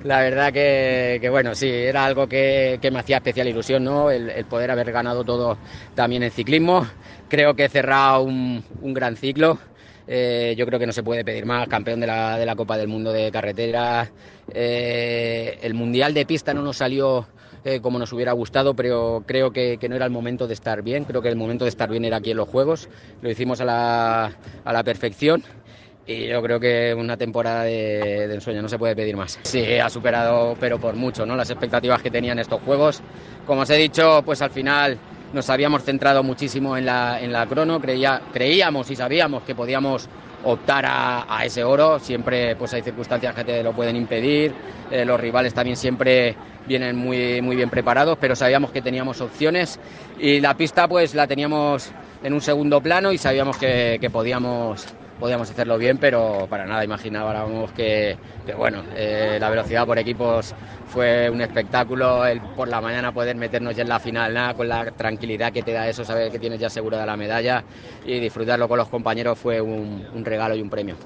La verdad que bueno, sí, era algo que me hacía especial ilusión, ¿no? El poder haber ganado todo también en ciclismo. Creo que he cerrado un gran ciclo. Yo creo que no se puede pedir más. Campeón de la Copa del Mundo de carretera. El Mundial de pista no nos salió como nos hubiera gustado, pero creo que no era el momento de estar bien. Creo que el momento de estar bien era aquí en los Juegos. Lo hicimos a la perfección. Y yo creo que una temporada de ensueño no se puede pedir más. Sí, ha superado, pero por mucho, ¿no?, las expectativas que tenían estos juegos. Como os he dicho, pues al final nos habíamos centrado muchísimo en la crono. Creíamos y sabíamos que podíamos optar a ese oro. Siempre pues hay circunstancias que te lo pueden impedir. Los rivales también siempre vienen muy bien preparados, pero sabíamos que teníamos opciones y la pista pues la teníamos en un segundo plano y sabíamos que podíamos hacerlo bien, pero para nada imaginábamos que bueno, la velocidad por equipos fue un espectáculo. El por la mañana poder meternos ya en la final, nada, con la tranquilidad que te da eso, saber que tienes ya asegurada la medalla y disfrutarlo con los compañeros fue un regalo y un premio.